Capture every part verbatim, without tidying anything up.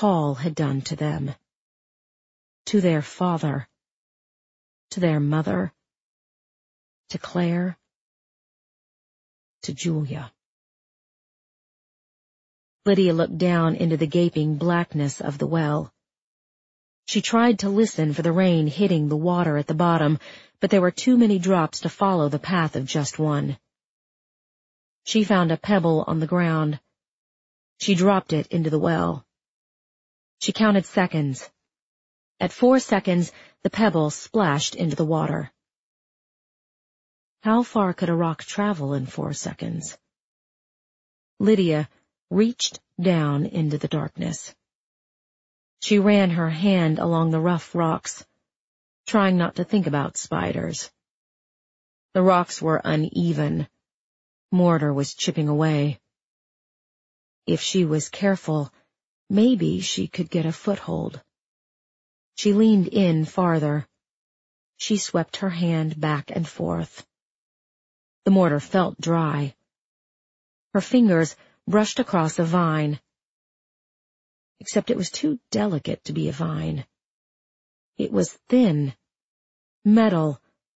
Paul had done to them, to their father, to their mother, to Claire, to Julia. Lydia looked down into the gaping blackness of the well. She tried to listen for the rain hitting the water at the bottom, but there were too many drops to follow the path of just one. She found a pebble on the ground. She dropped it into the well. She counted seconds. At four seconds, the pebble splashed into the water. How far could a rock travel in four seconds? Lydia reached down into the darkness. She ran her hand along the rough rocks, trying not to think about spiders. The rocks were uneven. Mortar was chipping away. If she was careful, maybe she could get a foothold. She leaned in farther. She swept her hand back and forth. The mortar felt dry. Her fingers brushed across a vine. Except it was too delicate to be a vine. It was thin, metal.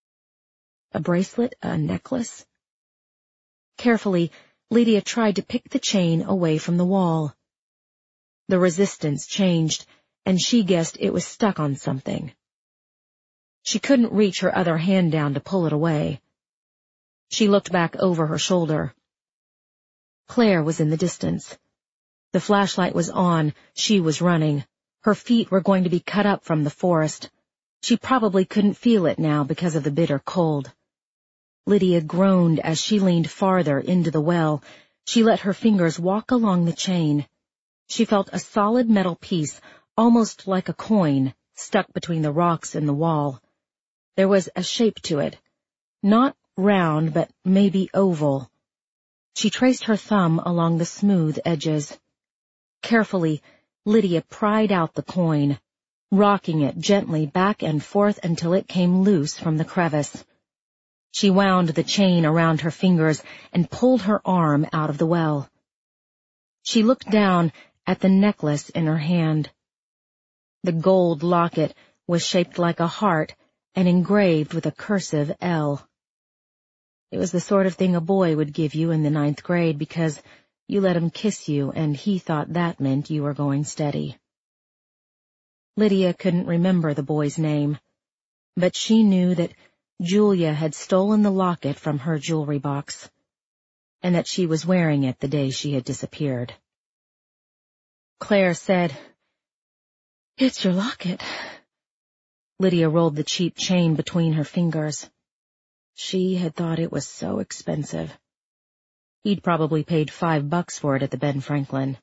A bracelet, a necklace? Carefully, Lydia tried to pick the chain away from the wall. The resistance changed, and she guessed it was stuck on something. She couldn't reach her other hand down to pull it away. She looked back over her shoulder. Claire was in the distance. The flashlight was on. She was running. Her feet were going to be cut up from the forest. She probably couldn't feel it now because of the bitter cold. Lydia groaned as she leaned farther into the well. She let her fingers walk along the chain. She felt a solid metal piece, almost like a coin, stuck between the rocks and the wall. There was a shape to it. Not round, but maybe oval. She traced her thumb along the smooth edges. Carefully, Lydia pried out the coin, rocking it gently back and forth until it came loose from the crevice. She wound the chain around her fingers and pulled her arm out of the well. She looked down at the necklace in her hand. The gold locket was shaped like a heart and engraved with a cursive L. It was the sort of thing a boy would give you in the ninth grade because you let him kiss you, and he thought that meant you were going steady. Lydia couldn't remember the boy's name, but she knew that Julia had stolen the locket from her jewelry box, and that she was wearing it the day she had disappeared. Claire said, "It's your locket." Lydia rolled the cheap chain between her fingers. She had thought it was so expensive. He'd probably paid five bucks for it at the Ben Franklin.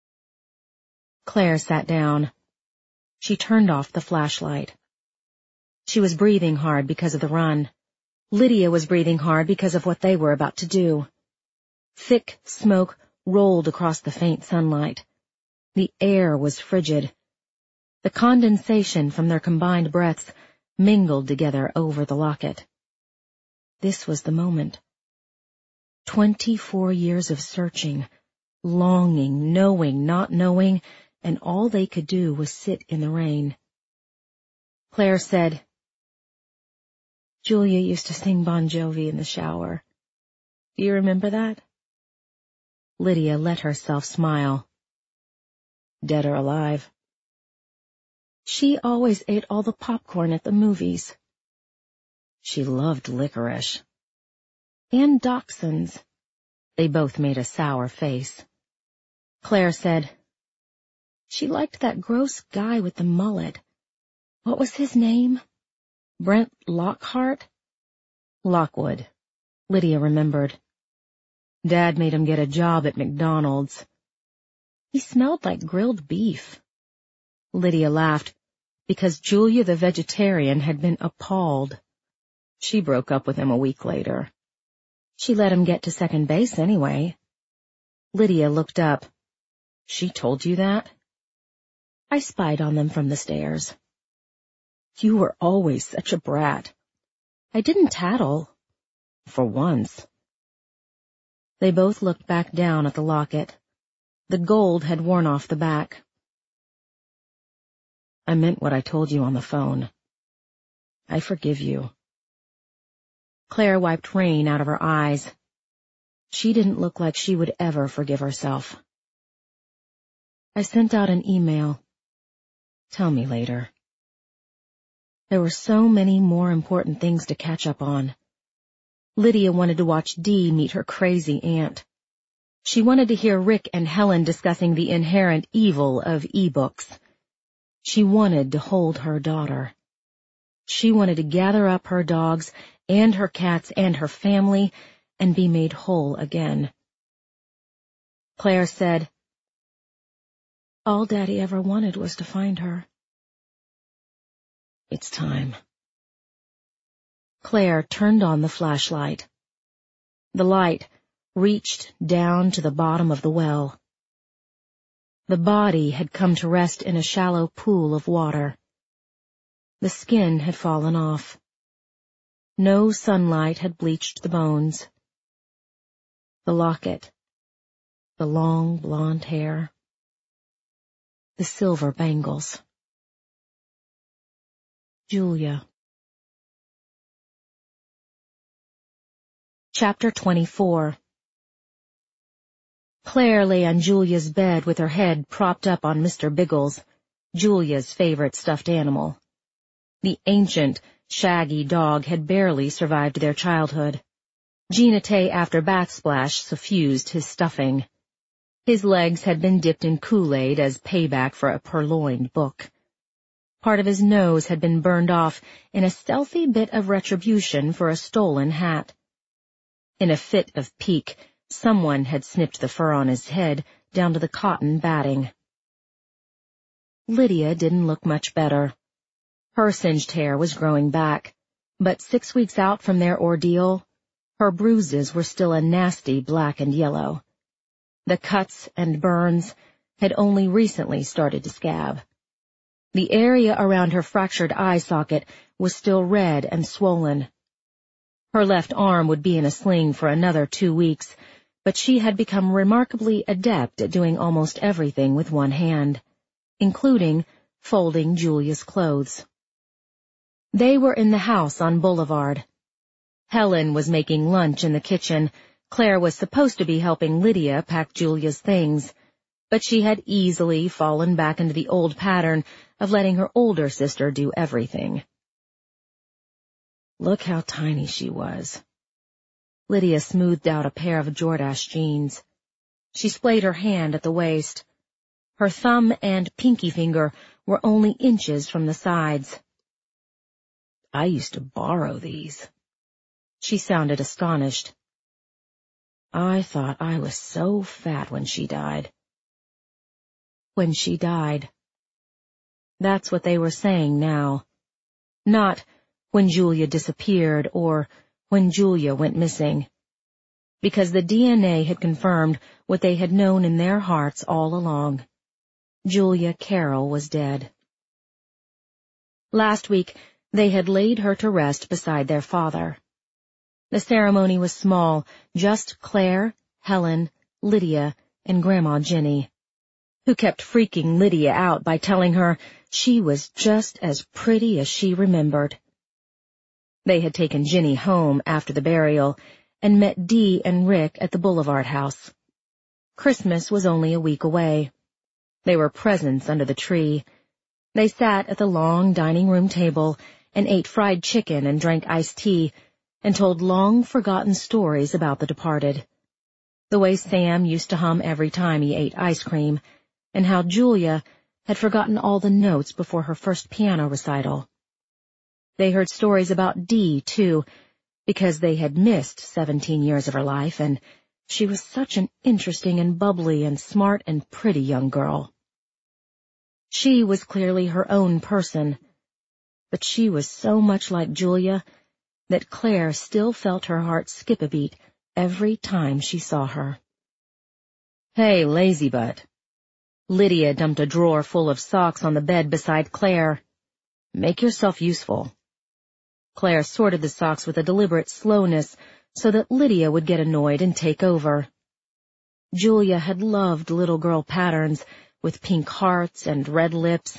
Claire sat down. She turned off the flashlight. She was breathing hard because of the run. Lydia was breathing hard because of what they were about to do. Thick smoke rolled across the faint sunlight. The air was frigid. The condensation from their combined breaths mingled together over the locket. This was the moment. Twenty-four years of searching, longing, knowing, not knowing, and all they could do was sit in the rain. Claire said, "Julia used to sing Bon Jovi in the shower. Do you remember that?" Lydia let herself smile. "Dead or alive?" "She always ate all the popcorn at the movies." "She loved licorice." "And dachshunds." They both made a sour face. Claire said, "She liked that gross guy with the mullet. What was his name? Brent Lockhart?" "Lockwood," Lydia remembered. Dad made him get a job at McDonald's. "He smelled like grilled beef." Lydia laughed, because Julia the vegetarian had been appalled. She broke up with him a week later. She let him get to second base anyway. Lydia looked up. "She told you that?" "I spied on them from the stairs." "You were always such a brat." "I didn't tattle." "For once." They both looked back down at the locket. The gold had worn off the back. I meant what I told you on the phone. I forgive you. Claire wiped rain out of her eyes. She didn't look like she would ever forgive herself. I sent out an email. Tell me later. There were so many more important things to catch up on. Lydia wanted to watch Dee meet her crazy aunt. She wanted to hear Rick and Helen discussing the inherent evil of e-books. She wanted to hold her daughter. She wanted to gather up her dogs and her cats and her family and be made whole again. Claire said, "All Daddy ever wanted was to find her." It's time. Claire turned on the flashlight. The light reached down to the bottom of the well. The body had come to rest in a shallow pool of water. The skin had fallen off. No sunlight had bleached the bones. The locket, the long blonde hair, the silver bangles. Julia. Chapter twenty-four. Claire lay on Julia's bed with her head propped up on Mister Biggles, Julia's favorite stuffed animal. The ancient, shaggy dog had barely survived their childhood. Gina Tay after backsplash suffused his stuffing. His legs had been dipped in Kool-Aid as payback for a purloined book. Part of his nose had been burned off in a stealthy bit of retribution for a stolen hat. In a fit of pique, someone had snipped the fur on his head down to the cotton batting. Lydia didn't look much better. Her singed hair was growing back, but six weeks out from their ordeal, her bruises were still a nasty black and yellow. The cuts and burns had only recently started to scab. The area around her fractured eye socket was still red and swollen. Her left arm would be in a sling for another two weeks, but she had become remarkably adept at doing almost everything with one hand, including folding Julia's clothes. They were in the house on Boulevard. Helen was making lunch in the kitchen. Claire was supposed to be helping Lydia pack Julia's things, but she had easily fallen back into the old pattern of letting her older sister do everything. Look how tiny she was. Lydia smoothed out a pair of Jordache jeans. She splayed her hand at the waist. Her thumb and pinky finger were only inches from the sides. I used to borrow these. She sounded astonished. I thought I was so fat when she died. When she died. That's what they were saying now. Not when Julia disappeared or when Julia went missing. Because the D N A had confirmed what they had known in their hearts all along. Julia Carroll was dead. Last week, they had laid her to rest beside their father. The ceremony was small, just Claire, Helen, Lydia, and Grandma Jenny, who kept freaking Lydia out by telling her she was just as pretty as she remembered. They had taken Jenny home after the burial and met Dee and Rick at the Boulevard house. Christmas was only a week away. They were presents under the tree. They sat at the long dining room table and ate fried chicken and drank iced tea and told long-forgotten stories about the departed. The way Sam used to hum every time he ate ice cream, and how Julia had forgotten all the notes before her first piano recital. They heard stories about Dee, too, because they had missed seventeen years of her life, and she was such an interesting and bubbly and smart and pretty young girl. She was clearly her own person, but she was so much like Julia that Claire still felt her heart skip a beat every time she saw her. Hey, lazy butt. Lydia dumped a drawer full of socks on the bed beside Claire. Make yourself useful. Claire sorted the socks with a deliberate slowness so that Lydia would get annoyed and take over. Julia had loved little girl patterns with pink hearts and red lips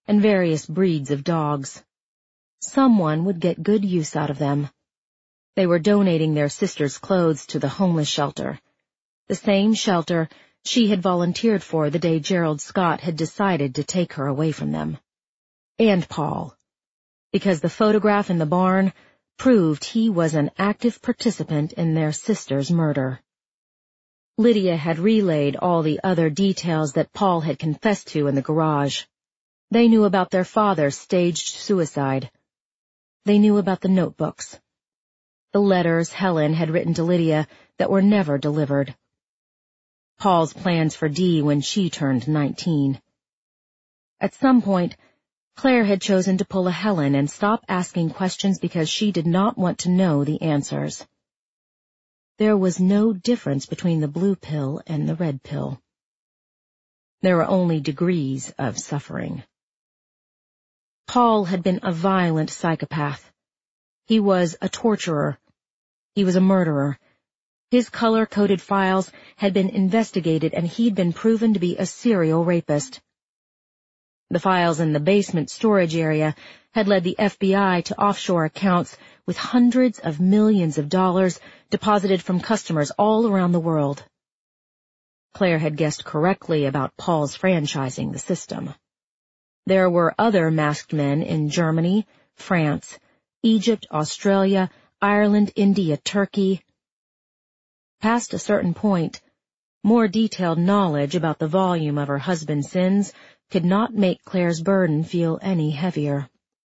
and various breeds of dogs. Someone would get good use out of them. They were donating their sister's clothes to the homeless shelter, the same shelter she had volunteered for the day Gerald Scott had decided to take her away from them. And Paul, because the photograph in the barn proved he was an active participant in their sister's murder. Lydia had relayed all the other details that Paul had confessed to in the garage. They knew about their father's staged suicide. They knew about the notebooks, the letters Helen had written to Lydia that were never delivered, Paul's plans for Dee when she turned nineteen. At some point, Claire had chosen to pull a Helen and stop asking questions because she did not want to know the answers. There was no difference between the blue pill and the red pill. There were only degrees of suffering. Paul had been a violent psychopath. He was a torturer. He was a murderer. His color-coded files had been investigated and he'd been proven to be a serial rapist. The files in the basement storage area had led the F B I to offshore accounts with hundreds of millions of dollars deposited from customers all around the world. Claire had guessed correctly about Paul's franchising the system. There were other masked men in Germany, France, Egypt, Australia, Ireland, India, Turkey. Past a certain point, more detailed knowledge about the volume of her husband's sins could not make Claire's burden feel any heavier.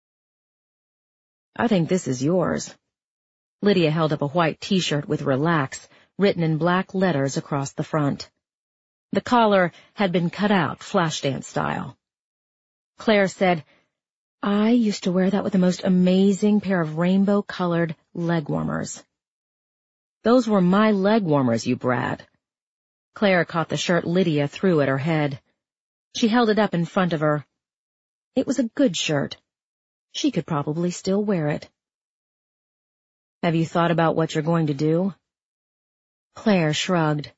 "I think this is yours." Lydia held up a white T-shirt with "Relax" written in black letters across the front. The collar had been cut out, Flashdance style. Claire said, "I used to wear that with the most amazing pair of rainbow-colored leg warmers." "Those were my leg warmers, you brat." Claire caught the shirt Lydia threw at her head. She held it up in front of her. It was a good shirt. She could probably still wear it. "Have you thought about what you're going to do?" Claire shrugged.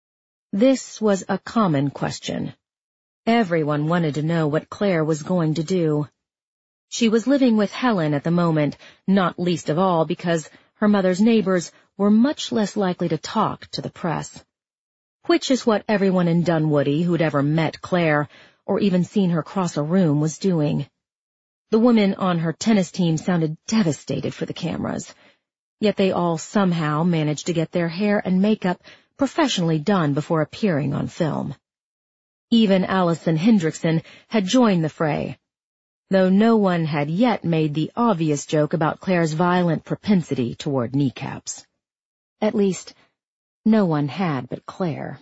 This was a common question. Everyone wanted to know what Claire was going to do. She was living with Helen at the moment, not least of all because her mother's neighbors were much less likely to talk to the press. Which is what everyone in Dunwoody who'd ever met Claire, or even seen her cross a room, was doing. The women on her tennis team sounded devastated for the cameras, yet they all somehow managed to get their hair and makeup professionally done before appearing on film. Even Allison Hendrickson had joined the fray, though no one had yet made the obvious joke about Claire's violent propensity toward kneecaps. At least, no one had but Claire.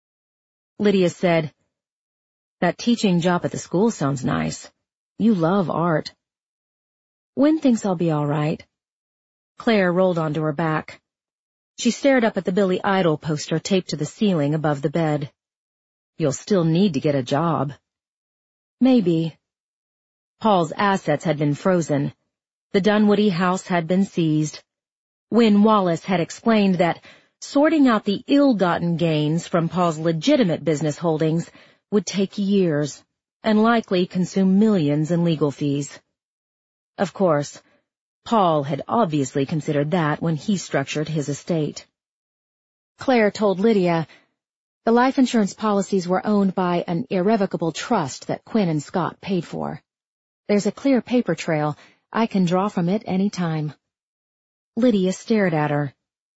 Lydia said, "That teaching job at the school sounds nice. You love art." "Wynn thinks I'll be all right." Claire rolled onto her back. She stared up at the Billy Idol poster taped to the ceiling above the bed. "You'll still need to get a job." "Maybe." Paul's assets had been frozen. The Dunwoody house had been seized. Wynn Wallace had explained that sorting out the ill-gotten gains from Paul's legitimate business holdings would take years and likely consume millions in legal fees. Of course, Paul had obviously considered that when he structured his estate. Claire told Lydia, "The life insurance policies were owned by an irrevocable trust that Quinn and Scott paid for. There's a clear paper trail. I can draw from it any time." Lydia stared at her.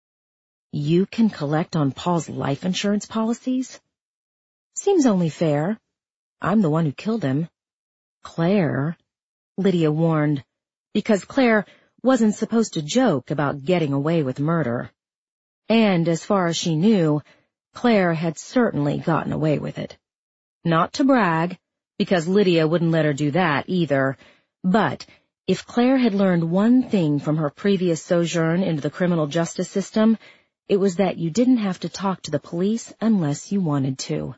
"You can collect on Paul's life insurance policies?" "Seems only fair. I'm the one who killed him." "Claire," Lydia warned, because Claire wasn't supposed to joke about getting away with murder. And as far as she knew, Claire had certainly gotten away with it. Not to brag, because Lydia wouldn't let her do that either, but if Claire had learned one thing from her previous sojourn into the criminal justice system, it was that you didn't have to talk to the police unless you wanted to.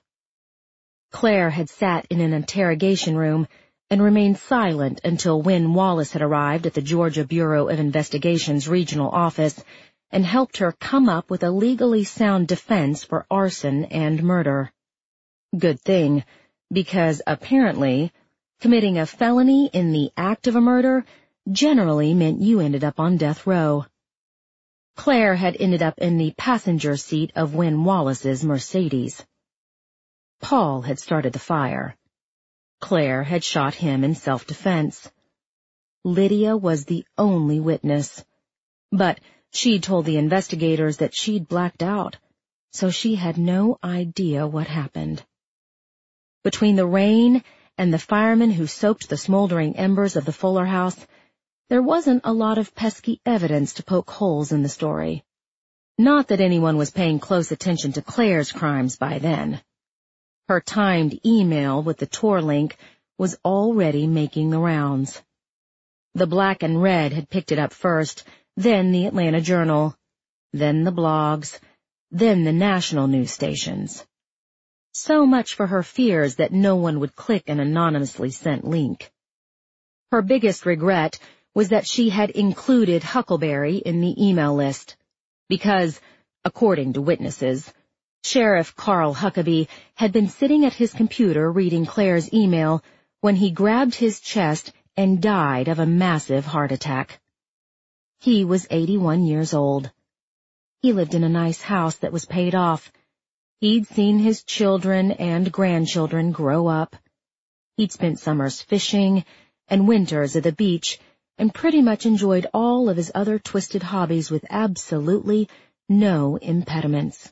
Claire had sat in an interrogation room and remained silent until Wynn Wallace had arrived at the Georgia Bureau of Investigation's regional office and helped her come up with a legally sound defense for arson and murder. Good thing, because apparently Committing a felony in the act of a murder generally meant you ended up on death row. Claire had ended up in the passenger seat of Wynne Wallace's Mercedes. Paul had started the fire. Claire had shot him in self-defense. Lydia was the only witness, but she'd told the investigators that she'd blacked out, so she had no idea what happened. Between the rain and the firemen who soaked the smoldering embers of the Fuller house, there wasn't a lot of pesky evidence to poke holes in the story. Not that anyone was paying close attention to Claire's crimes by then. Her timed email with the Tor link was already making the rounds. The Black and Red had picked it up first, then the Atlanta Journal, then the blogs, then the national news stations. So much for her fears that no one would click an anonymously sent link. Her biggest regret was that she had included Huckleberry in the email list, because, according to witnesses, Sheriff Carl Huckabee had been sitting at his computer reading Claire's email when he grabbed his chest and died of a massive heart attack. He was eighty-one years old. He lived in a nice house that was paid off. He'd seen his children and grandchildren grow up. He'd spent summers fishing and winters at the beach and pretty much enjoyed all of his other twisted hobbies with absolutely no impediments.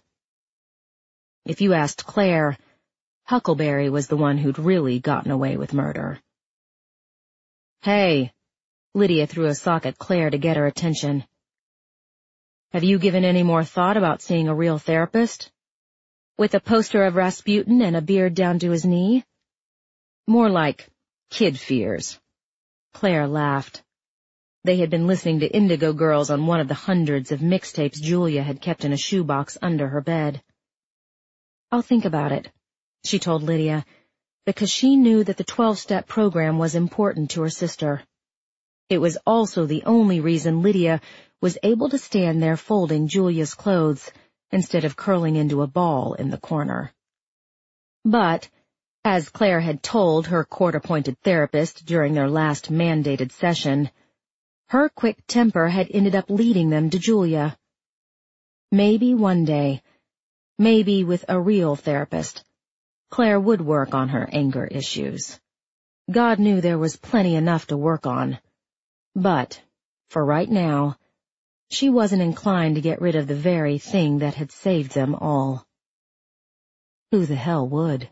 If you asked Claire, Huckleberry was the one who'd really gotten away with murder. "Hey," Lydia threw a sock at Claire to get her attention. "Have you given any more thought about seeing a real therapist? With a poster of Rasputin and a beard down to his knee?" "More like kid fears." Claire laughed. They had been listening to Indigo Girls on one of the hundreds of mixtapes Julia had kept in a shoebox under her bed. "I'll think about it," she told Lydia, because she knew that the twelve-step program was important to her sister. It was also the only reason Lydia was able to stand there folding Julia's clothes instead of curling into a ball in the corner. But, as Claire had told her court-appointed therapist during their last mandated session, her quick temper had ended up leading them to Julia. Maybe one day, maybe with a real therapist, Claire would work on her anger issues. God knew there was plenty enough to work on. But, for right now, she wasn't inclined to get rid of the very thing that had saved them all. Who the hell would?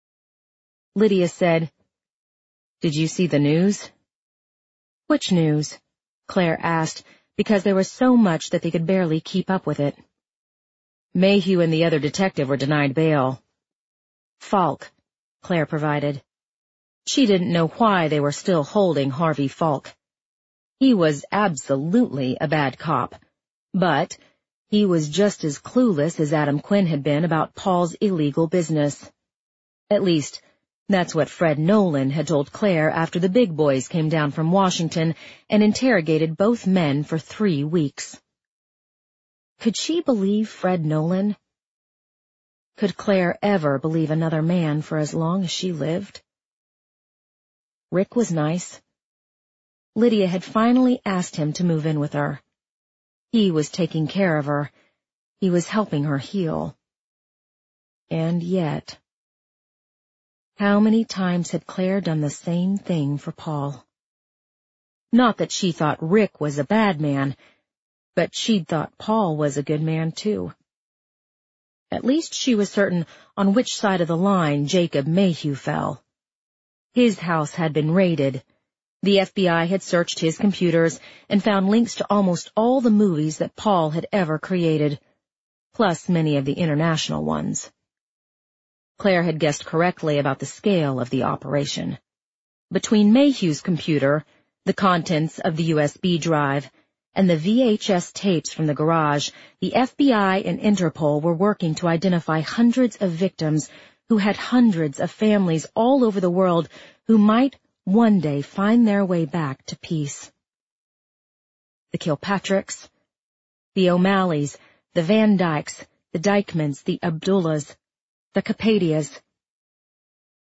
Lydia said, "Did you see the news?" "Which news?" Claire asked, because there was so much that they could barely keep up with it. "Mayhew and the other detective were denied bail." "Falk," Claire provided. She didn't know why they were still holding Harvey Falk. He was absolutely a bad cop, but he was just as clueless as Adam Quinn had been about Paul's illegal business. At least, that's what Fred Nolan had told Claire after the big boys came down from Washington and interrogated both men for three weeks. Could she believe Fred Nolan? Could Claire ever believe another man for as long as she lived? Rick was nice. Lydia had finally asked him to move in with her. He was taking care of her. He was helping her heal. And yet, how many times had Claire done the same thing for Paul? Not that she thought Rick was a bad man, but she'd thought Paul was a good man, too. At least she was certain on which side of the line Jacob Mayhew fell. His house had been raided. The F B I had searched his computers and found links to almost all the movies that Paul had ever created, plus many of the international ones. Claire had guessed correctly about the scale of the operation. Between Mayhew's computer, the contents of the U S B drive, and the V H S tapes from the garage, the F B I and Interpol were working to identify hundreds of victims who had hundreds of families all over the world who might one day find their way back to peace. The Kilpatricks, the O'Malleys, the Van Dykes, the Dykmans, the Abdullahs, the Capadias.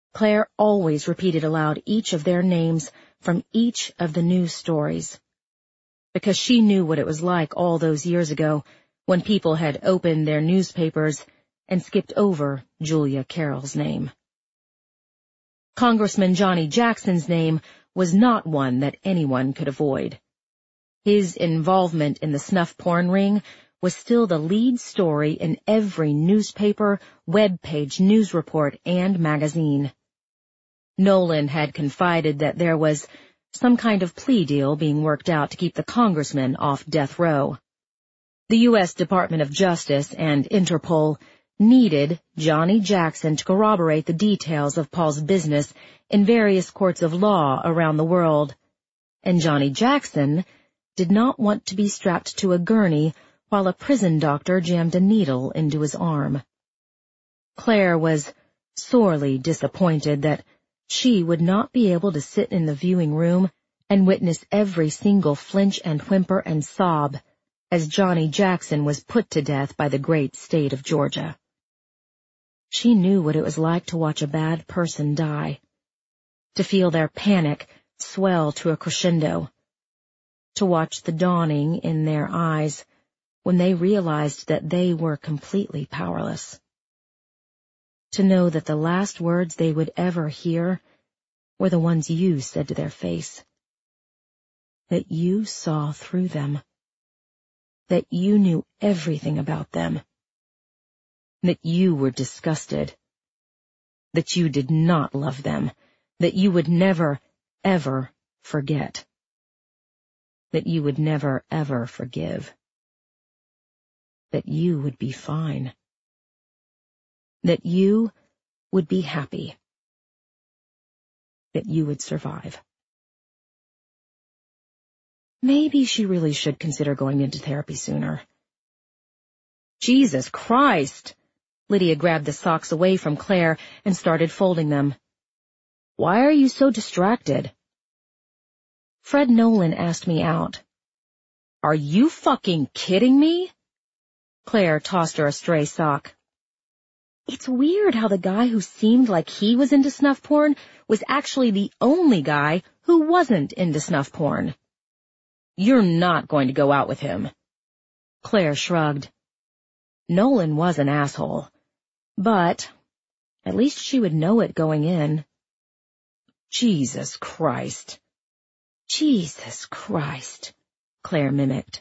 Claire always repeated aloud each of their names from each of the news stories, because she knew what it was like all those years ago when people had opened their newspapers and skipped over Julia Carroll's name. Congressman Johnny Jackson's name was not one that anyone could avoid. His involvement in the snuff porn ring was still the lead story in every newspaper, web-page news report, and magazine. Nolan had confided that there was some kind of plea deal being worked out to keep the congressman off death row. The U S Department of Justice and Interpol needed Johnny Jackson to corroborate the details of Paul's business in various courts of law around the world, and Johnny Jackson did not want to be strapped to a gurney while a prison doctor jammed a needle into his arm. Claire was sorely disappointed that she would not be able to sit in the viewing room and witness every single flinch and whimper and sob as Johnny Jackson was put to death by the great state of Georgia. She knew what it was like to watch a bad person die, to feel their panic swell to a crescendo, to watch the dawning in their eyes when they realized that they were completely powerless, to know that the last words they would ever hear were the ones you said to their face, that you saw through them, that you knew everything about them, that you were disgusted, that you did not love them, that you would never, ever forget, that you would never, ever forgive, that you would be fine, that you would be happy, that you would survive. Maybe she really should consider going into therapy sooner. Jesus Christ! Lydia grabbed the socks away from Claire and started folding them. Why are you so distracted? Fred Nolan asked me out. Are you fucking kidding me? Claire tossed her a stray sock. It's weird how the guy who seemed like he was into snuff porn was actually the only guy who wasn't into snuff porn. You're not going to go out with him. Claire shrugged. Nolan was an asshole, but at least she would know it going in. Jesus Christ. Jesus Christ, Claire mimicked.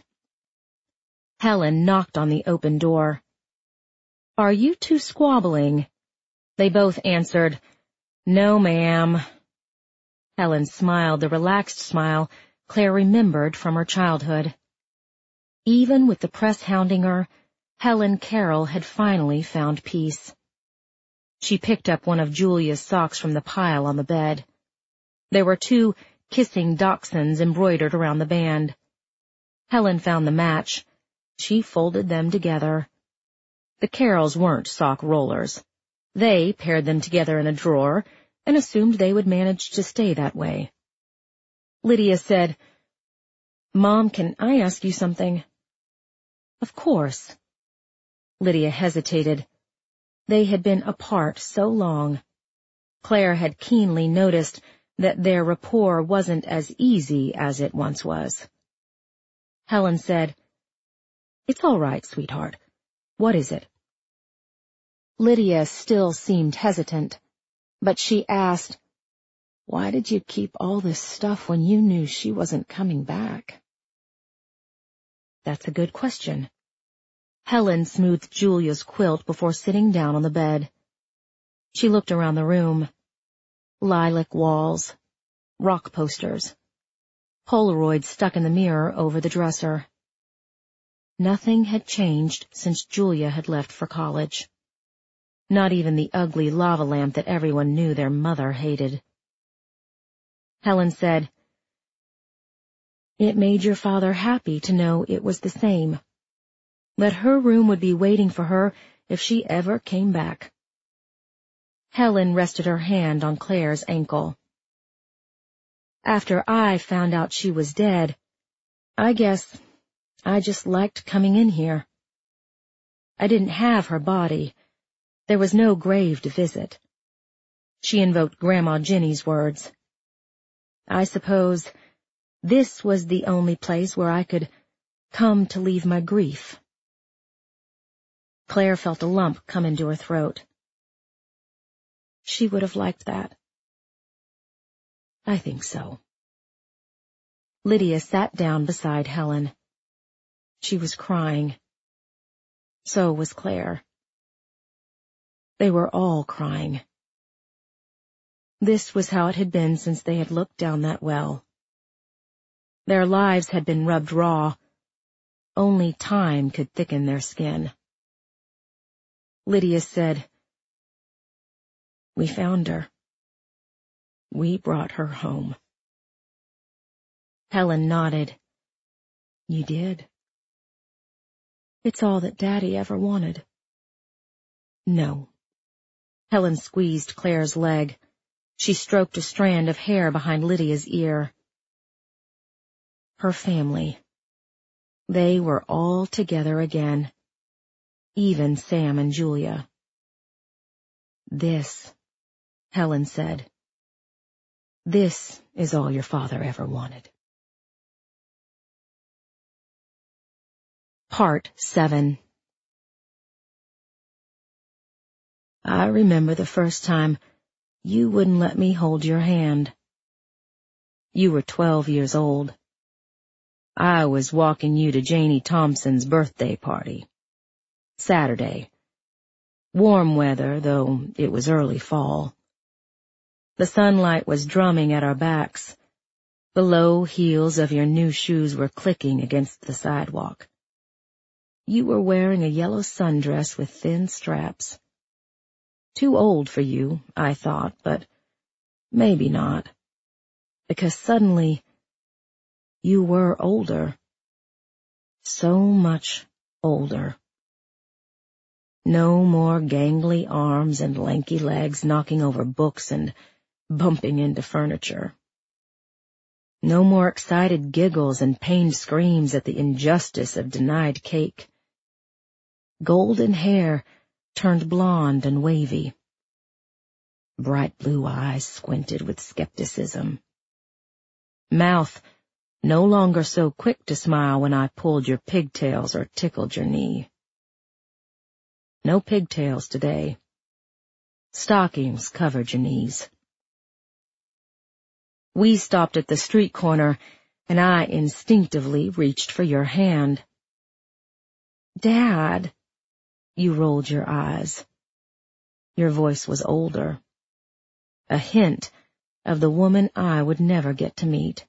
Helen knocked on the open door. Are you two squabbling? They both answered, No, ma'am. Helen smiled the relaxed smile Claire remembered from her childhood. Even with the press hounding her, Helen Carroll had finally found peace. She picked up one of Julia's socks from the pile on the bed. There were two kissing dachshunds embroidered around the band. Helen found the match. She folded them together. The Carrolls weren't sock rollers. They paired them together in a drawer and assumed they would manage to stay that way. Lydia said, Mom, can I ask you something? Of course. Lydia hesitated. They had been apart so long. Claire had keenly noticed that their rapport wasn't as easy as it once was. Helen said, It's all right, sweetheart. What is it? Lydia still seemed hesitant, but she asked, Why did you keep all this stuff when you knew she wasn't coming back? That's a good question. Helen smoothed Julia's quilt before sitting down on the bed. She looked around the room. Lilac walls, rock posters, Polaroids stuck in the mirror over the dresser. Nothing had changed since Julia had left for college. Not even the ugly lava lamp that everyone knew their mother hated. Helen said, It made your father happy to know it was the same. That her room would be waiting for her if she ever came back. Helen rested her hand on Claire's ankle. After I found out she was dead, I guess I just liked coming in here. I didn't have her body. There was no grave to visit. She invoked Grandma Jenny's words. I suppose this was the only place where I could come to leave my grief. Claire felt a lump come into her throat. She would have liked that. I think so. Lydia sat down beside Helen. She was crying. So was Claire. They were all crying. This was how it had been since they had looked down that well. Their lives had been rubbed raw. Only time could thicken their skin. Lydia said, "We found her. We brought her home." Helen nodded. "You did. It's all that Daddy ever wanted." "No." Helen squeezed Claire's leg. She stroked a strand of hair behind Lydia's ear. Her family. They were all together again. Even Sam and Julia. "This," Helen said, "this is all your father ever wanted." Part seven. I remember the first time you wouldn't let me hold your hand. You were twelve years old. I was walking you to Janie Thompson's birthday party. Saturday. Warm weather, though it was early fall. The sunlight was drumming at our backs. The low heels of your new shoes were clicking against the sidewalk. You were wearing a yellow sundress with thin straps. Too old for you, I thought, but maybe not. Because suddenly, you were older. So much older. No more gangly arms and lanky legs knocking over books and bumping into furniture. No more excited giggles and pained screams at the injustice of denied cake. Golden hair turned blonde and wavy. Bright blue eyes squinted with skepticism. Mouth no longer so quick to smile when I pulled your pigtails or tickled your knee. No pigtails today. Stockings covered your knees. We stopped at the street corner, and I instinctively reached for your hand. "Dad," you rolled your eyes. Your voice was older. A hint of the woman I would never get to meet.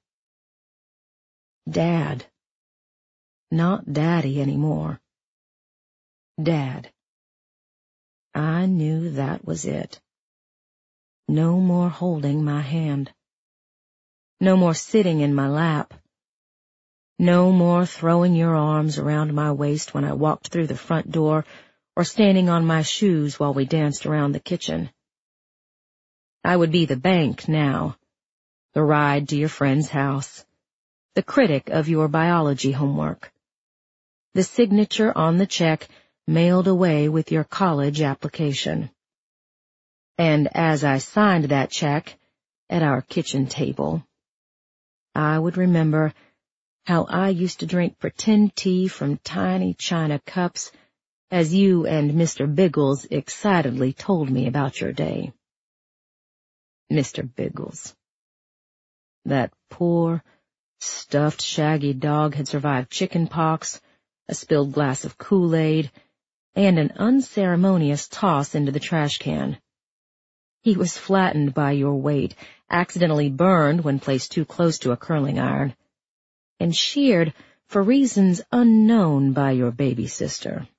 Dad. Not Daddy anymore. Dad. I knew that was it. No more holding my hand. No more sitting in my lap. No more throwing your arms around my waist when I walked through the front door or standing on my shoes while we danced around the kitchen. I would be the bank now, the ride to your friend's house, the critic of your biology homework, the signature on the check mailed away with your college application. And as I signed that check at our kitchen table, I would remember how I used to drink pretend tea from tiny china cups as you and Mister Biggles excitedly told me about your day. Mister Biggles. That poor, stuffed, shaggy dog had survived chicken pox, a spilled glass of Kool-Aid, and an unceremonious toss into the trash can. He was flattened by your weight, accidentally burned when placed too close to a curling iron, and sheared for reasons unknown by your baby sister.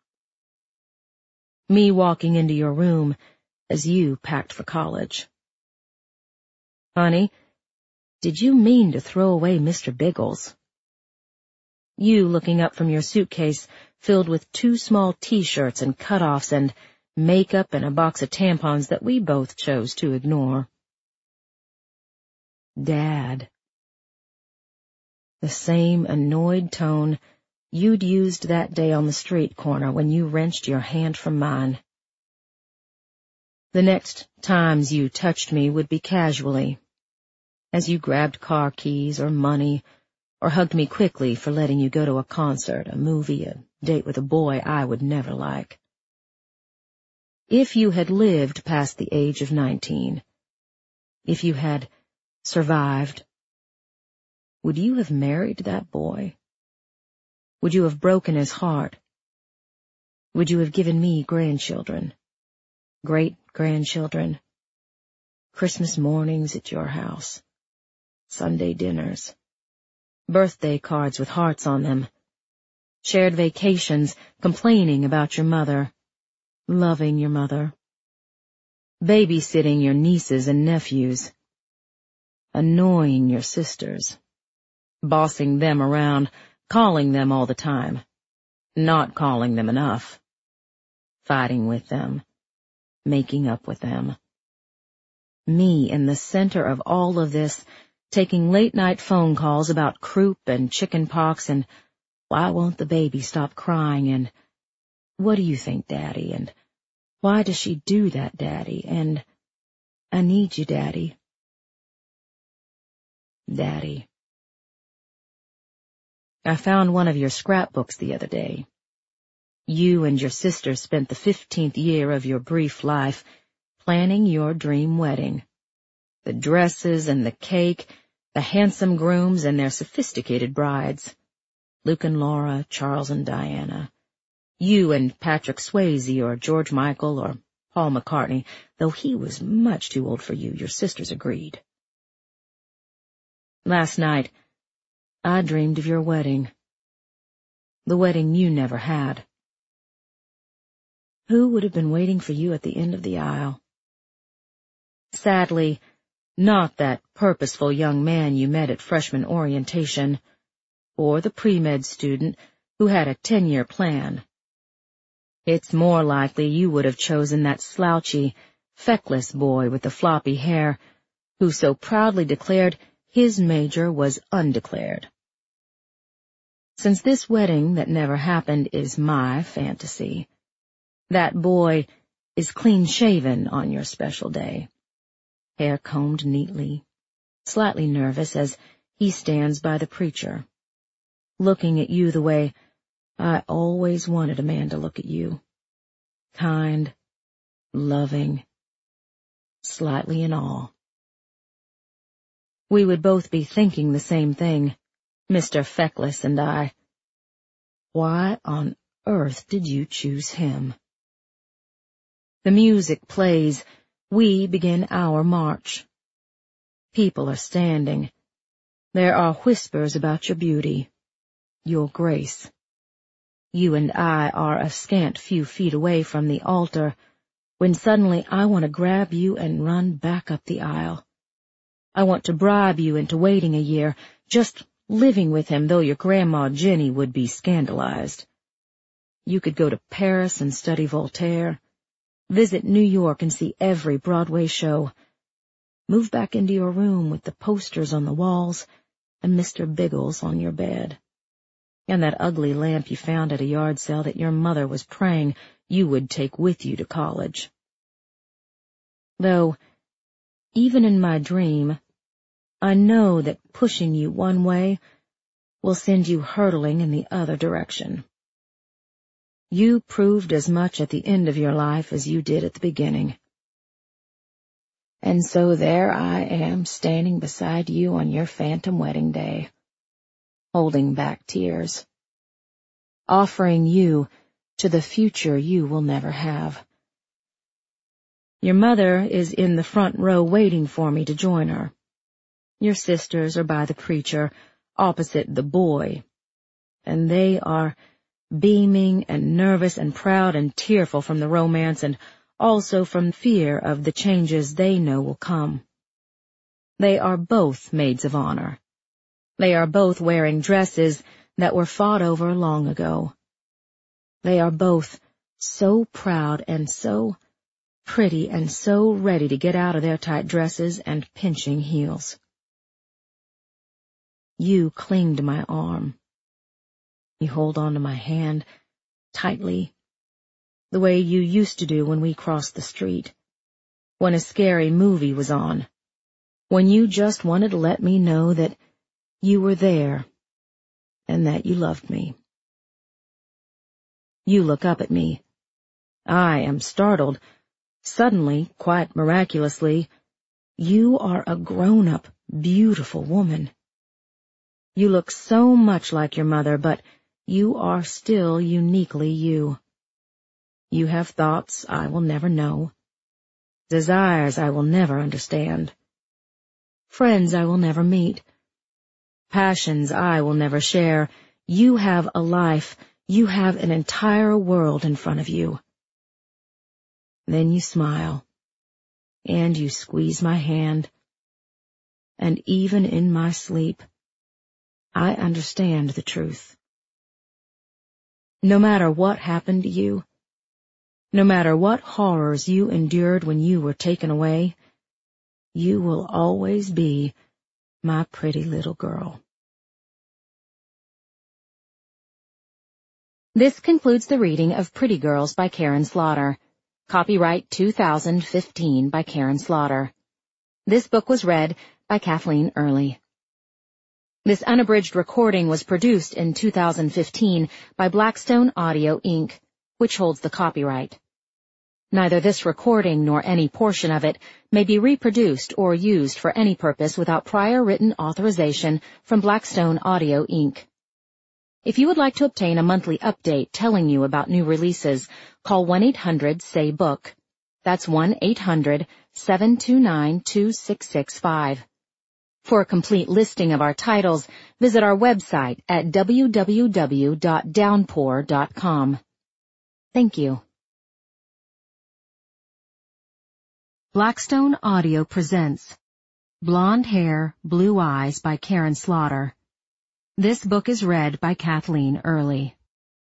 Me walking into your room as you packed for college. Honey, did you mean to throw away Mister Biggles? You looking up from your suitcase filled with two small T-shirts and cutoffs and makeup and a box of tampons that we both chose to ignore. Dad. The same annoyed tone you'd used that day on the street corner when you wrenched your hand from mine. The next times you touched me would be casually, as you grabbed car keys or money, or hugged me quickly for letting you go to a concert, a movie, a date with a boy I would never like. If you had lived past the age of nineteen, if you had survived, would you have married that boy? Would you have broken his heart? Would you have given me grandchildren, great-grandchildren, Christmas mornings at your house, Sunday dinners, birthday cards with hearts on them, shared vacations, complaining about your mother, loving your mother, babysitting your nieces and nephews, annoying your sisters, bossing them around, calling them all the time, not calling them enough, fighting with them, making up with them. Me in the center of all of this, taking late-night phone calls about croup and chicken pox and why won't the baby stop crying and what do you think, Daddy, and why does she do that, Daddy, and I need you, Daddy. Daddy. I found one of your scrapbooks the other day. You and your sister spent the fifteenth year of your brief life planning your dream wedding. The dresses and the cake, the handsome grooms and their sophisticated brides. Luke and Laura, Charles and Diana. You and Patrick Swayze or George Michael or Paul McCartney, though he was much too old for you, your sisters agreed. Last night, I dreamed of your wedding. The wedding you never had. Who would have been waiting for you at the end of the aisle? Sadly, not that purposeful young man you met at freshman orientation, or the pre-med student who had a ten-year plan. It's more likely you would have chosen that slouchy, feckless boy with the floppy hair, who so proudly declared his major was undeclared. Since this wedding that never happened is my fantasy, that boy is clean-shaven on your special day, hair combed neatly, slightly nervous as he stands by the preacher, looking at you the way I always wanted a man to look at you, kind, loving, slightly in awe. We would both be thinking the same thing, Mister Feckless and I. Why on earth did you choose him? The music plays. We begin our march. People are standing. There are whispers about your beauty, your grace. You and I are a scant few feet away from the altar, when suddenly I want to grab you and run back up the aisle. I want to bribe you into waiting a year, just living with him, though your Grandma Jenny would be scandalized. You could go to Paris and study Voltaire, visit New York and see every Broadway show, move back into your room with the posters on the walls and Mister Biggles on your bed, and that ugly lamp you found at a yard sale that your mother was praying you would take with you to college. Though, even in my dream, I know that pushing you one way will send you hurtling in the other direction. You proved as much at the end of your life as you did at the beginning. And so there I am standing beside you on your phantom wedding day, holding back tears, offering you to the future you will never have. Your mother is in the front row waiting for me to join her. Your sisters are by the preacher, opposite the boy, and they are beaming and nervous and proud and tearful from the romance and also from fear of the changes they know will come. They are both maids of honor. They are both wearing dresses that were fought over long ago. They are both so proud and so pretty and so ready to get out of their tight dresses and pinching heels. You cling to my arm. You hold on to my hand tightly, the way you used to do when we crossed the street, when a scary movie was on, when you just wanted to let me know that you were there and that you loved me. You look up at me. I am startled. Suddenly, quite miraculously, you are a grown-up, beautiful woman. You look so much like your mother, but you are still uniquely you. You have thoughts I will never know, desires I will never understand, friends I will never meet, passions I will never share. You have a life, you have an entire world in front of you. Then you smile, and you squeeze my hand, and even in my sleep, I understand the truth. No matter what happened to you, no matter what horrors you endured when you were taken away, you will always be my pretty little girl. This concludes the reading of Pretty Girls by Karin Slaughter. Copyright two thousand fifteen by Karin Slaughter. This book was read by Kathleen Early. This unabridged recording was produced in two thousand fifteen by Blackstone Audio, Incorporated, which holds the copyright. Neither this recording nor any portion of it may be reproduced or used for any purpose without prior written authorization from Blackstone Audio, Incorporated. If you would like to obtain a monthly update telling you about new releases, call one eight hundred S A Y BOOK. That's one eight hundred seven two nine two six six five. For a complete listing of our titles, visit our website at w w w dot downpour dot com. Thank you. Blackstone Audio presents Blonde Hair, Blue Eyes by Karin Slaughter. This book is read by Kathleen Early.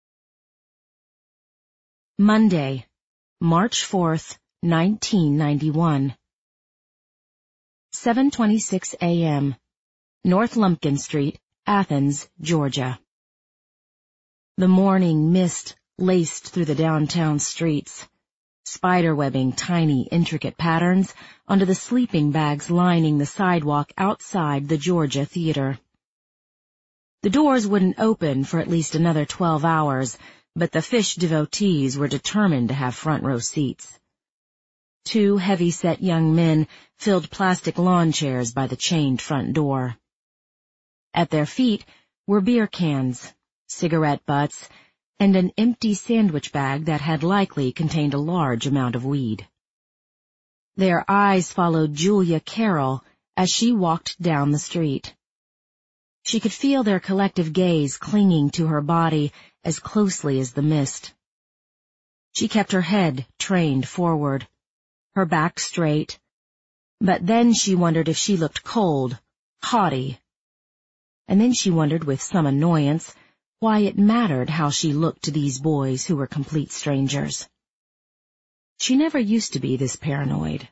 Monday, March fourth, nineteen ninety-one. seven twenty-six a m North Lumpkin Street, Athens, Georgia. The morning mist laced through the downtown streets, spiderwebbing tiny, intricate patterns onto the sleeping bags lining the sidewalk outside the Georgia Theater. The doors wouldn't open for at least another twelve hours, but the Fish devotees were determined to have front row seats. Two heavy-set young men filled plastic lawn chairs by the chained front door. At their feet were beer cans, cigarette butts, and an empty sandwich bag that had likely contained a large amount of weed. Their eyes followed Julia Carroll as she walked down the street. She could feel their collective gaze clinging to her body as closely as the mist. She kept her head trained forward, her back straight, but then she wondered if she looked cold, haughty. And then she wondered with some annoyance why it mattered how she looked to these boys who were complete strangers. She never used to be this paranoid.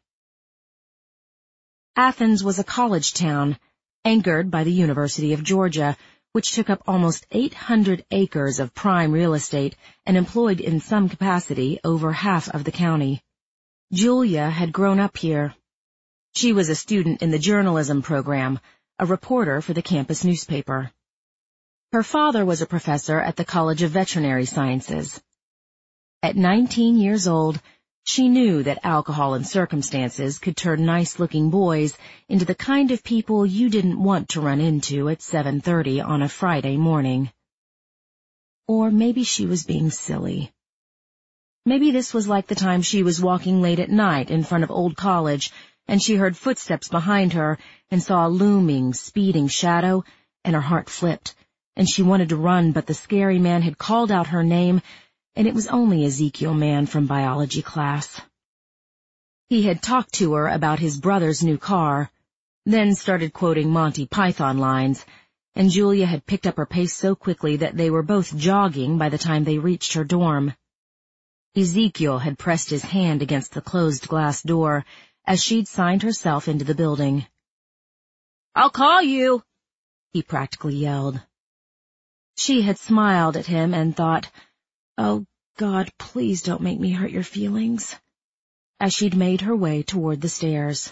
Athens was a college town, anchored by the University of Georgia, which took up almost eight hundred acres of prime real estate and employed in some capacity over half of the county. Julia had grown up here. She was a student in the journalism program, a reporter for the campus newspaper. Her father was a professor at the College of Veterinary Sciences. At nineteen years old, she knew that alcohol and circumstances could turn nice-looking boys into the kind of people you didn't want to run into at seven thirty on a Friday morning. Or maybe she was being silly. Maybe this was like the time she was walking late at night in front of Old College, and she heard footsteps behind her and saw a looming, speeding shadow, and her heart flipped, and she wanted to run, but the scary man had called out her name, and it was only Ezekiel Mann from biology class. He had talked to her about his brother's new car, then started quoting Monty Python lines, and Julia had picked up her pace so quickly that they were both jogging by the time they reached her dorm. Ezekiel had pressed his hand against the closed glass door as she'd signed herself into the building. "I'll call you," he practically yelled. She had smiled at him and thought, "Oh, God, please don't make me hurt your feelings." as she'd made her way toward the stairs.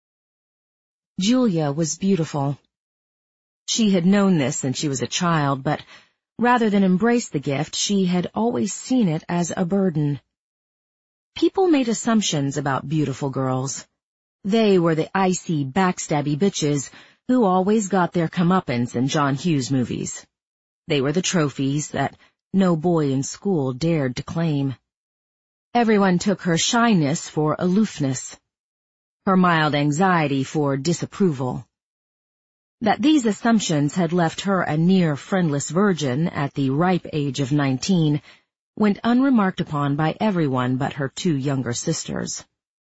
Julia was beautiful. She had known this since she was a child, but rather than embrace the gift, she had always seen it as a burden. People made assumptions about beautiful girls. They were the icy, backstabby bitches who always got their comeuppance in John Hughes movies. They were the trophies that no boy in school dared to claim. Everyone took her shyness for aloofness, her mild anxiety for disapproval. That these assumptions had left her a near friendless virgin at the ripe age of nineteen went unremarked upon by everyone but her two younger sisters.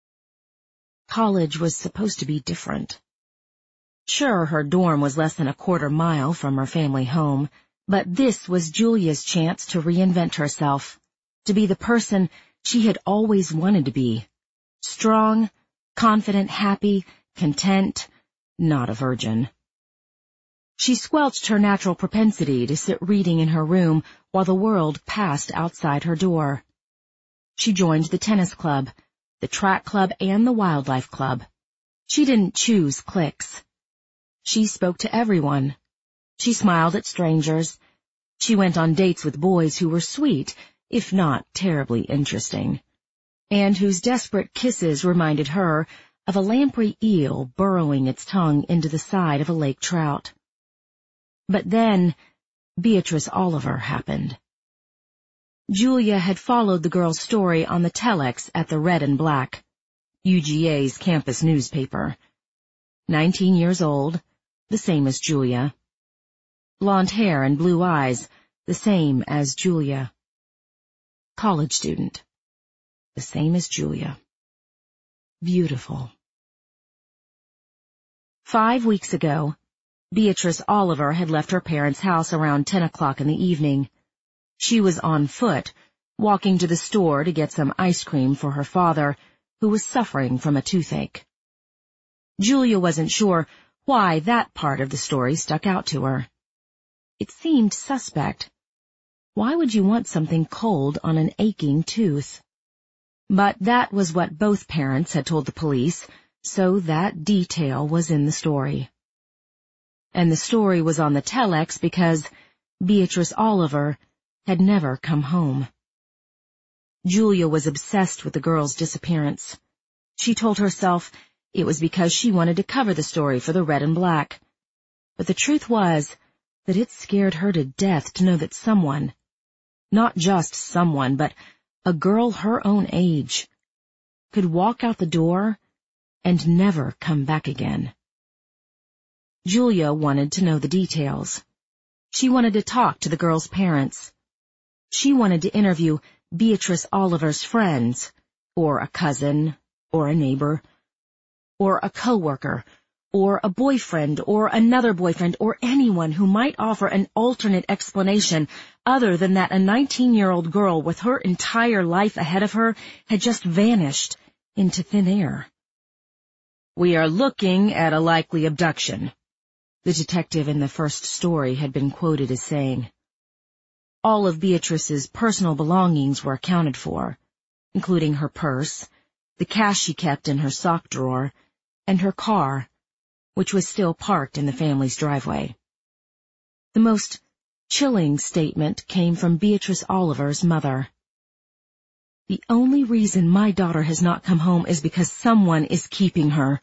College was supposed to be different. Sure, her dorm was less than a quarter mile from her family home, but this was Julia's chance to reinvent herself, to be the person she had always wanted to be. Strong, confident, happy, content, not a virgin. She squelched her natural propensity to sit reading in her room while the world passed outside her door. She joined the tennis club, the track club, and the wildlife club. She didn't choose cliques. She spoke to everyone. She smiled at strangers. She went on dates with boys who were sweet, if not terribly interesting, and whose desperate kisses reminded her of a lamprey eel burrowing its tongue into the side of a lake trout. But then, Beatrice Oliver happened. Julia had followed the girl's story on the telex at the Red and Black, U G A's campus newspaper. Nineteen years old, the same as Julia. Blonde hair and blue eyes, the same as Julia. College student, the same as Julia. Beautiful. Five weeks ago, Beatrice Oliver had left her parents' house around ten o'clock in the evening. She was on foot, walking to the store to get some ice cream for her father, who was suffering from a toothache. Julia wasn't sure why that part of the story stuck out to her. It seemed suspect. Why would you want something cold on an aching tooth? But that was what both parents had told the police, so that detail was in the story. And the story was on the telex because Beatrice Oliver had never come home. Julia was obsessed with the girl's disappearance. She told herself it was because she wanted to cover the story for the Red and Black. But the truth was that it scared her to death to know that someone, not just someone, but a girl her own age, could walk out the door and never come back again. Julia wanted to know the details. She wanted to talk to the girl's parents. She wanted to interview Beatrice Oliver's friends, or a cousin, or a neighbor, or a coworker, or a boyfriend, or another boyfriend, or anyone who might offer an alternate explanation other than that a nineteen-year-old girl with her entire life ahead of her had just vanished into thin air. "We are looking at a likely abduction," the detective in the first story had been quoted as saying. All of Beatrice's personal belongings were accounted for, including her purse, the cash she kept in her sock drawer, and her car, which was still parked in the family's driveway. The most chilling statement came from Beatrice Oliver's mother. "The only reason my daughter has not come home is because someone is keeping her."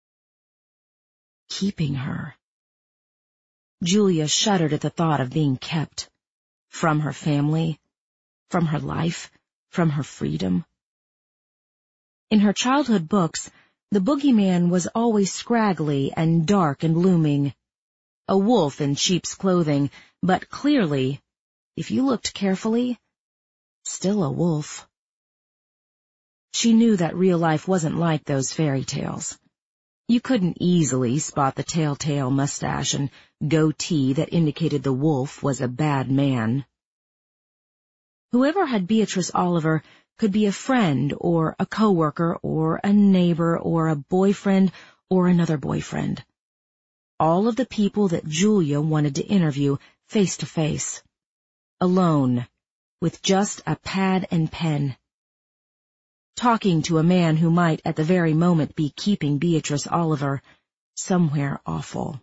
Keeping her. Julia shuddered at the thought of being kept. From her family, from her life, from her freedom. In her childhood books, the boogeyman was always scraggly and dark and looming. A wolf in sheep's clothing, but clearly, if you looked carefully, still a wolf. She knew that real life wasn't like those fairy tales. You couldn't easily spot the telltale mustache and goatee that indicated the wolf was a bad man. Whoever had Beatrice Oliver could be a friend or a coworker or a neighbor or a boyfriend or another boyfriend. All of the people that Julia wanted to interview face to face. Alone, with just a pad and pen. talking to a man who might at the very moment be keeping Beatrice Oliver somewhere awful.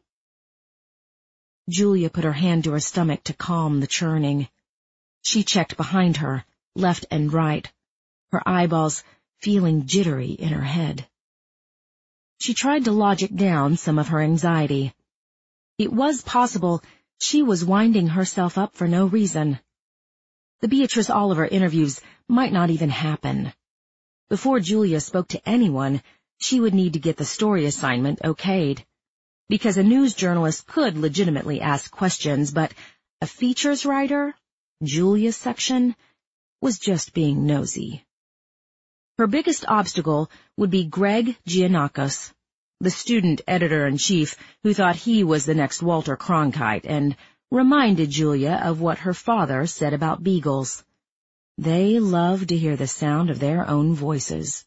Julia put her hand to her stomach to calm the churning. She checked behind her, left and right, her eyeballs feeling jittery in her head. She tried to logic down some of her anxiety. It was possible she was winding herself up for no reason. The Beatrice Oliver interviews might not even happen. Before Julia spoke to anyone, she would need to get the story assignment okayed. Because a news journalist could legitimately ask questions, but a features writer, Julia's section, was just being nosy. Her biggest obstacle would be Greg Giannakos, the student editor-in-chief who thought he was the next Walter Cronkite and reminded Julia of what her father said about beagles. They love to hear the sound of their own voices.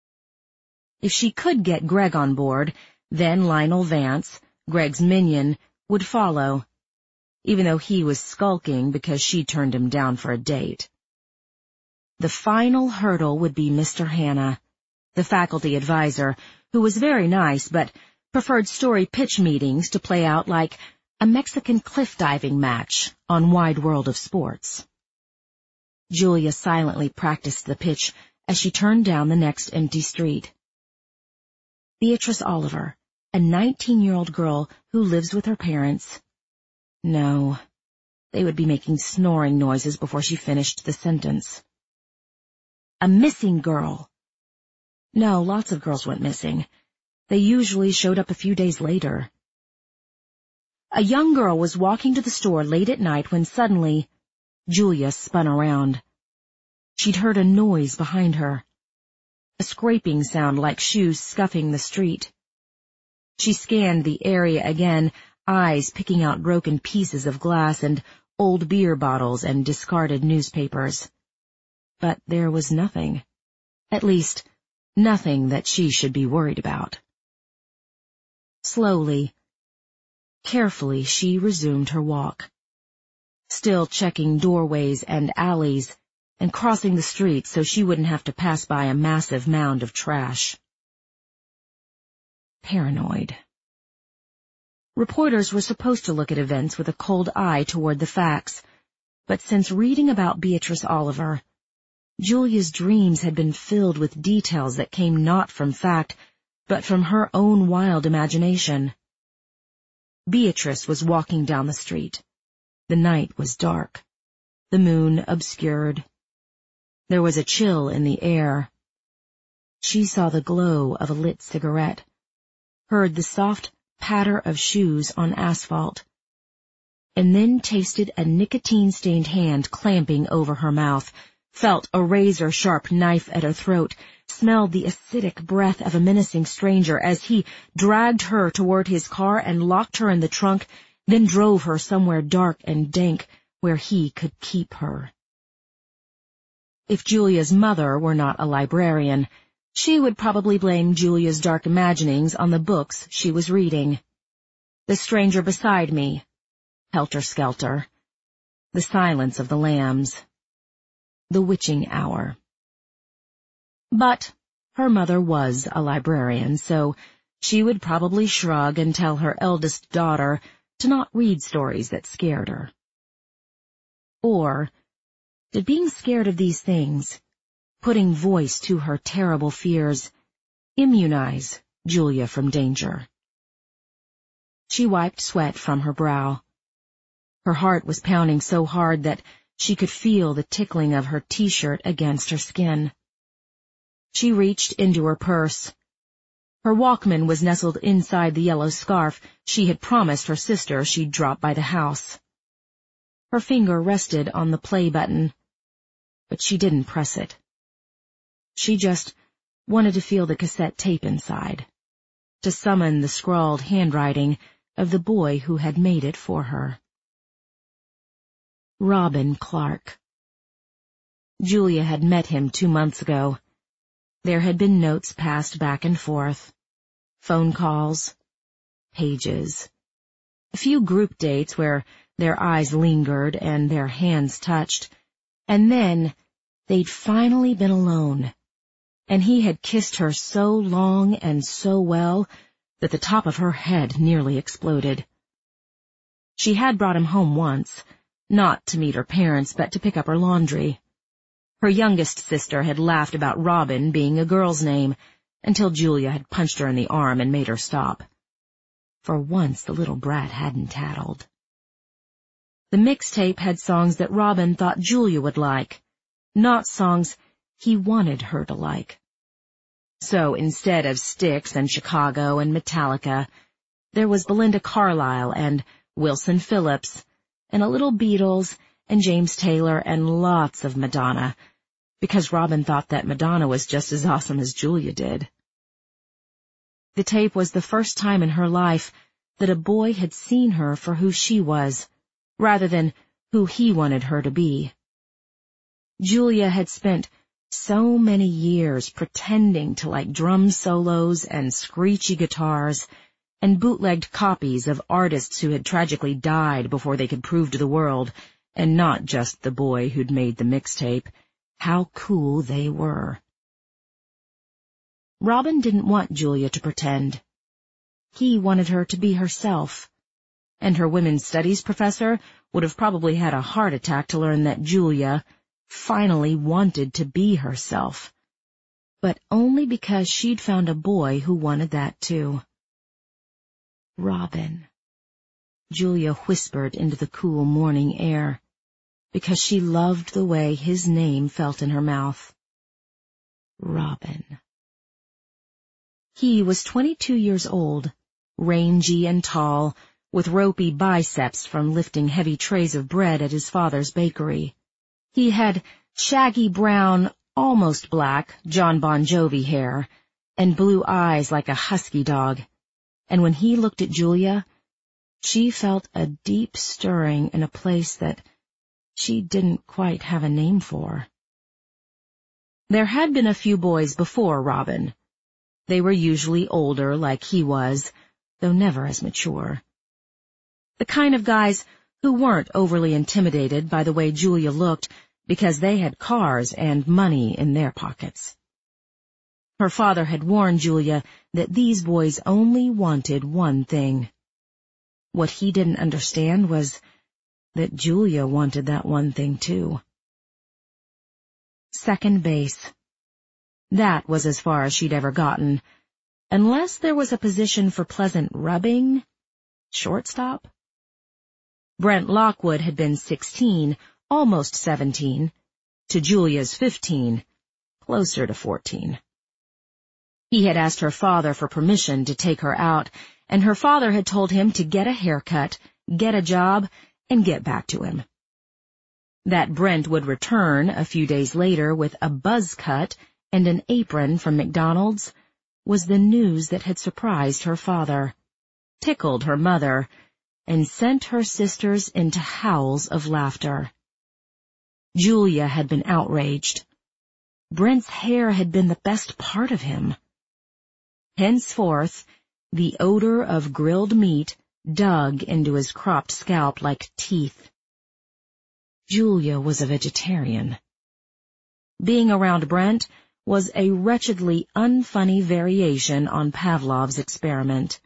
If she could get Greg on board, then Lionel Vance, Greg's minion, would follow, even though he was skulking because she turned him down for a date. The final hurdle would be Mister Hanna, the faculty advisor, who was very nice but preferred story pitch meetings to play out like a Mexican cliff diving match on Wide World of Sports. Julia silently practiced the pitch as she turned down the next empty street. Beatrice Oliver, a nineteen-year-old girl who lives with her parents. No, they would be making snoring noises before she finished the sentence. A missing girl. No, lots of girls went missing. They usually showed up a few days later. A young girl was walking to the store late at night when suddenly Julia spun around. She'd heard a noise behind her, a scraping sound like shoes scuffing the street. She scanned the area again, eyes picking out broken pieces of glass and old beer bottles and discarded newspapers. But there was nothing. At least, nothing that she should be worried about. Slowly, carefully, she resumed her walk, still checking doorways and alleys and crossing the street so she wouldn't have to pass by a massive mound of trash. Paranoid. Reporters were supposed to look at events with a cold eye toward the facts, but since reading about Beatrice Oliver, Julia's dreams had been filled with details that came not from fact, but from her own wild imagination. Beatrice was walking down the street. The night was dark. The moon obscured. There was a chill in the air. She saw the glow of a lit cigarette, heard the soft patter of shoes on asphalt, and then tasted a nicotine-stained hand clamping over her mouth, felt a razor-sharp knife at her throat, smelled the acidic breath of a menacing stranger as he dragged her toward his car and locked her in the trunk, then drove her somewhere dark and dank where he could keep her. If Julia's mother were not a librarian, she would probably blame Julia's dark imaginings on the books she was reading. The Stranger Beside Me, Helter Skelter, The Silence of the Lambs, The Witching Hour. But her mother was a librarian, so she would probably shrug and tell her eldest daughter to not read stories that scared her. Or did being scared of these things, putting voice to her terrible fears, immunize Julia from danger? She wiped sweat from her brow. Her heart was pounding so hard that she could feel the tickling of her t-shirt against her skin. She reached into her purse. Her Walkman was nestled inside the yellow scarf she had promised her sister she'd drop by the house. Her finger rested on the play button, but she didn't press it. She just wanted to feel the cassette tape inside, to summon the scrawled handwriting of the boy who had made it for her. Robin Clark. Julia had met him two months ago. There had been notes passed back and forth, phone calls, pages, a few group dates where their eyes lingered and their hands touched, and then they'd finally been alone, and he had kissed her so long and so well that the top of her head nearly exploded. She had brought him home once, not to meet her parents, but to pick up her laundry. Her youngest sister had laughed about Robin being a girl's name, until Julia had punched her in the arm and made her stop. For once the little brat hadn't tattled. The mixtape had songs that Robin thought Julia would like, not songs he wanted her to like. So instead of Styx and Chicago and Metallica, there was Belinda Carlisle and Wilson Phillips, and a little Beatles and James Taylor and lots of Madonna, because Robin thought that Madonna was just as awesome as Julia did. The tape was the first time in her life that a boy had seen her for who she was, rather than who he wanted her to be. Julia had spent so many years pretending to like drum solos and screechy guitars, and bootlegged copies of artists who had tragically died before they could prove to the world, and not just the boy who'd made the mixtape, how cool they were. Robin didn't want Julia to pretend. He wanted her to be herself, and her women's studies professor would have probably had a heart attack to learn that Julia finally wanted to be herself, but only because she'd found a boy who wanted that too. Robin, Julia whispered into the cool morning air, because she loved the way his name felt in her mouth. Robin. He was twenty-two years old, rangy and tall, with ropey biceps from lifting heavy trays of bread at his father's bakery. He had shaggy brown, almost black, John Bon Jovi hair, and blue eyes like a husky dog, and when he looked at Julia, she felt a deep stirring in a place that she didn't quite have a name for. There had been a few boys before Robin. They were usually older, like he was, though never as mature. The kind of guys who weren't overly intimidated by the way Julia looked because they had cars and money in their pockets. Her father had warned Julia that these boys only wanted one thing. What he didn't understand was that Julia wanted that one thing too. Second base. That was as far as she'd ever gotten, unless there was a position for pleasant rubbing. Shortstop? Brent Lockwood had been sixteen, almost seventeen, to Julia's fifteen, closer to fourteen. He had asked her father for permission to take her out, and her father had told him to get a haircut, get a job, and get back to him. That Brent would return a few days later with a buzz cut and an apron from McDonald's was the news that had surprised her father, tickled her mother, and sent her sisters into howls of laughter. Julia had been outraged. Brent's hair had been the best part of him. Henceforth, the odor of grilled meat dug into his cropped scalp like teeth. Julia was a vegetarian. Being around Brent was a wretchedly unfunny variation on Pavlov's experiment.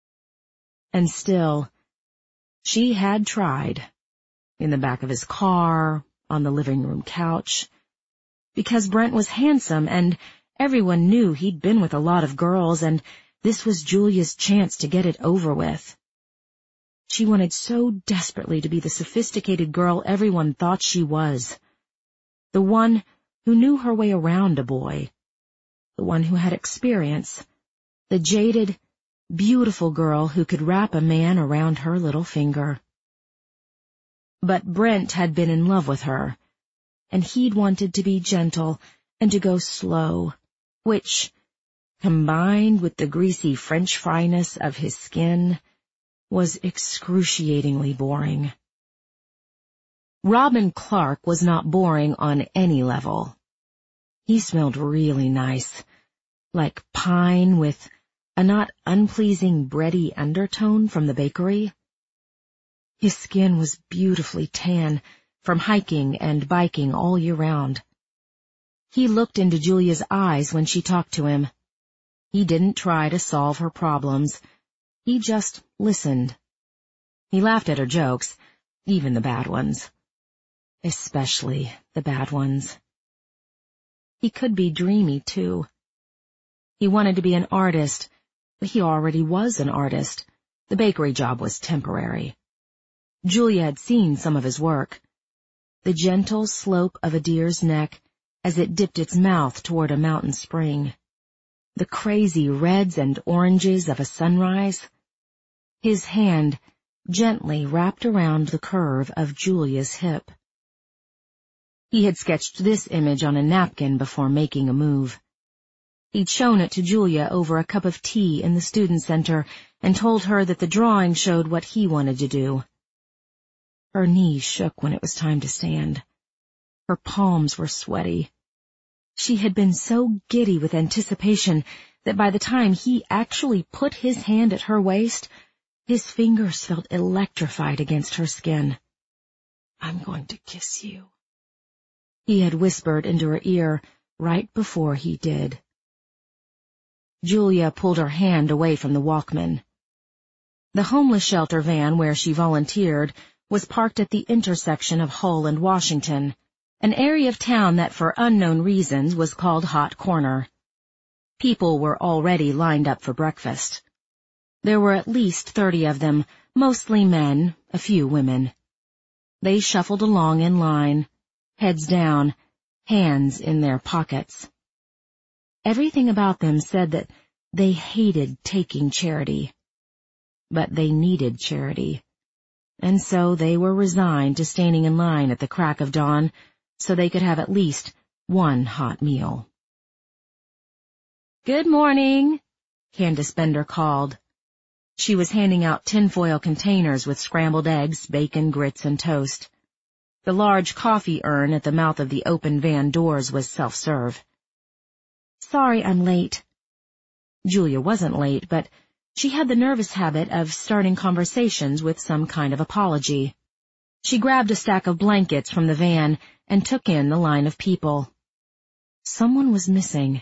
And still, she had tried, in the back of his car, on the living room couch, because Brent was handsome and everyone knew he'd been with a lot of girls, and this was Julia's chance to get it over with. She wanted so desperately to be the sophisticated girl everyone thought she was, the one who knew her way around a boy, the one who had experience, the jaded, beautiful girl who could wrap a man around her little finger. But Brent had been in love with her, and he'd wanted to be gentle and to go slow, which, combined with the greasy French fryness of his skin, was excruciatingly boring. Robin Clark was not boring on any level. He smelled really nice, like pine with a not unpleasing bready undertone from the bakery. His skin was beautifully tan from hiking and biking all year round. He looked into Julia's eyes when she talked to him. He didn't try to solve her problems. He just listened. He laughed at her jokes, even the bad ones. Especially the bad ones. He could be dreamy, too. He wanted to be an artist, but he already was an artist. The bakery job was temporary. Julia had seen some of his work. The gentle slope of a deer's neck as it dipped its mouth toward a mountain spring. The crazy reds and oranges of a sunrise. His hand gently wrapped around the curve of Julia's hip. He had sketched this image on a napkin before making a move. He'd shown it to Julia over a cup of tea in the student center and told her that the drawing showed what he wanted to do. Her knees shook when it was time to stand. Her palms were sweaty. She had been so giddy with anticipation that by the time he actually put his hand at her waist, his fingers felt electrified against her skin. "I'm going to kiss you," he had whispered into her ear right before he did. Julia pulled her hand away from the Walkman. The homeless shelter van where she volunteered was parked at the intersection of Hull and Washington, an area of town that for unknown reasons was called Hot Corner. People were already lined up for breakfast. There were at least thirty of them, mostly men, a few women. They shuffled along in line, heads down, hands in their pockets. Everything about them said that they hated taking charity. But they needed charity, and so they were resigned to standing in line at the crack of dawn so they could have at least one hot meal. "Good morning," Candace Bender called. She was handing out tinfoil containers with scrambled eggs, bacon, grits, and toast. The large coffee urn at the mouth of the open van doors was self-serve. "Sorry I'm late." Julia wasn't late, but she had the nervous habit of starting conversations with some kind of apology. She grabbed a stack of blankets from the van and took in the line of people. Someone was missing.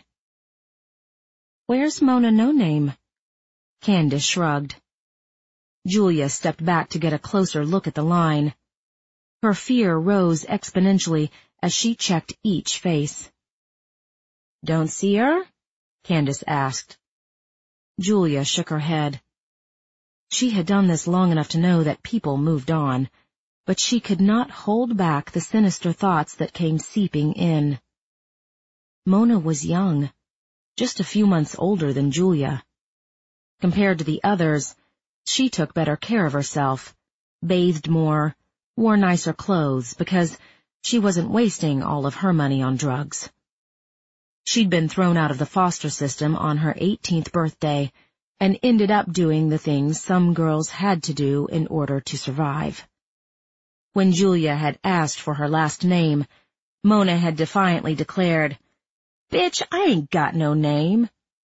"Where's Mona No Name?" Candace shrugged. Julia stepped back to get a closer look at the line. Her fear rose exponentially as she checked each face. "Don't see her?" Candace asked. Julia shook her head. She had done this long enough to know that people moved on, but she could not hold back the sinister thoughts that came seeping in. Mona was young, just a few months older than Julia. Compared to the others, she took better care of herself, bathed more, wore nicer clothes because she wasn't wasting all of her money on drugs. She'd been thrown out of the foster system on her eighteenth birthday and ended up doing the things some girls had to do in order to survive. When Julia had asked for her last name, Mona had defiantly declared, "Bitch, I ain't got no name."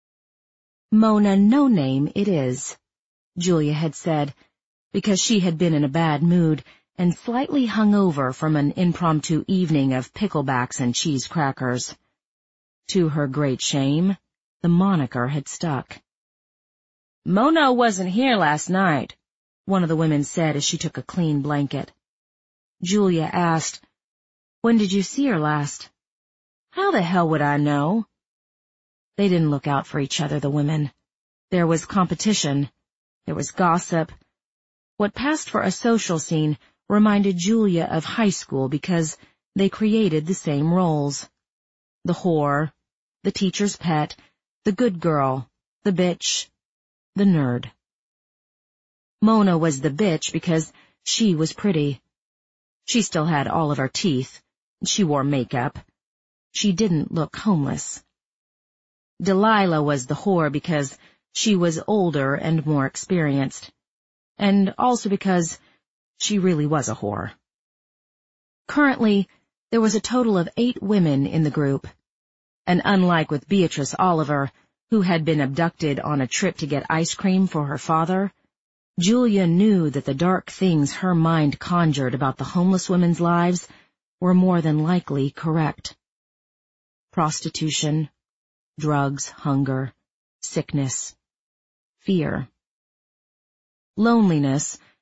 "Mona No Name it is," Julia had said, because she had been in a bad mood and slightly hungover from an impromptu evening of picklebacks and cheese crackers. To her great shame, the moniker had stuck. "Mona wasn't here last night," one of the women said as she took a clean blanket. Julia asked, "When did you see her last?" "How the hell would I know?" They didn't look out for each other, the women. There was competition. There was gossip. What passed for a social scene reminded Julia of high school because they created the same roles. The whore, the teacher's pet, the good girl, the bitch, the nerd. Mona was the bitch because she was pretty. She still had all of her teeth. She wore makeup. She didn't look homeless. Delilah was the whore because she was older and more experienced, and also because she really was a whore. Currently, there was a total of eight women in the group, and unlike with Beatrice Oliver, who had been abducted on a trip to get ice cream for her father, Julia knew that the dark things her mind conjured about the homeless women's lives were more than likely correct. prostitution, drugs, hunger, sickness, fear. Loneliness,